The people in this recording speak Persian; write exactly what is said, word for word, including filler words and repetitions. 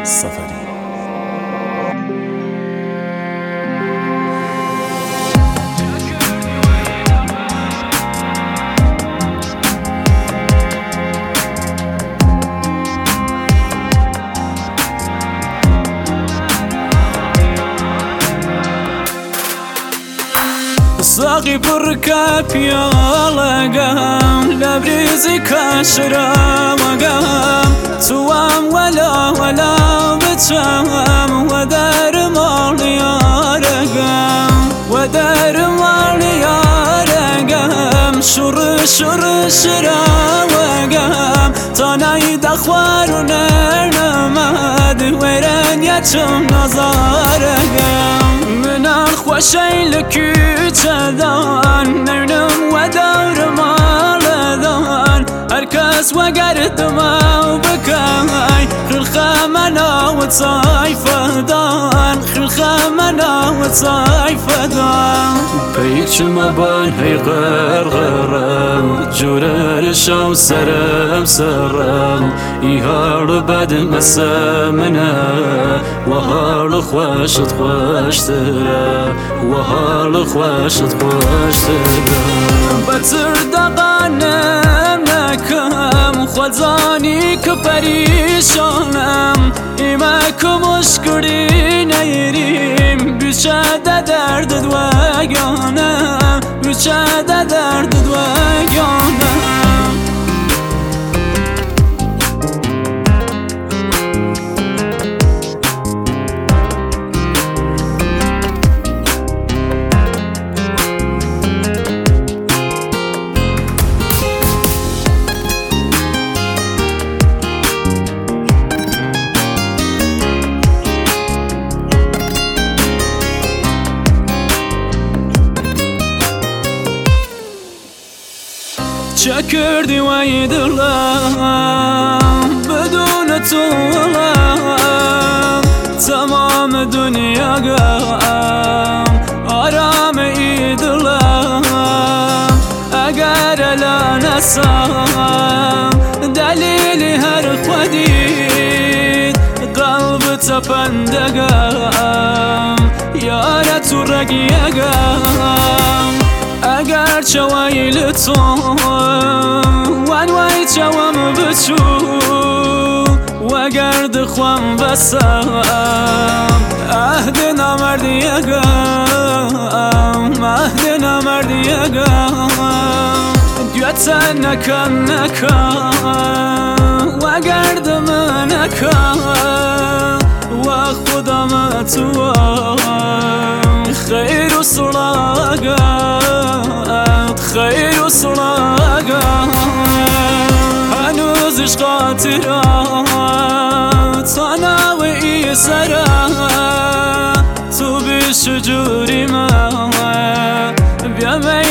سفری. ساقي بركة بيالا قام لبريزي كاشرة وقام توام ولا ولا بتشام ودار مالي يا رقام ودار مالي يا رقام شر شر شرا وقام تنايد أخوار ونرنماد ويران يتم نظار قام من أخوة شي لك تدان نرنم ودور مالدان هركس وقرد ما وبكاي خل خامنا وتصايفة دان خل خامنا وتصايفة دان بيك شمبان هي غير غرام جورر شو سرم سرم يهار بعد مسامنا وهار خوشت خوشترا وهار خوشت خوشترا بتر دقانم نکم خوزانی که پریشانم ایما که مشکلی نیریم بیشه درد دوگانم بیشه درد دوگانم شكردي وايد الله بدون طولام تمام دنيا قام آرام ايد الله اگر لا نسام دليلي هر خوديد قلب تپندگام یارت رقیقام اگر چوایل تو وان وای چوام بچو وگر دخوام بسام عهد نامردی اگام عهد نامردی اگام دیوتن نکن نکن وگر دم نکن و خودم تو خیر و صلاقات خیر و صلاقات هنوزش خاطرات انا و ای سرا تو بیش جوری ما بیا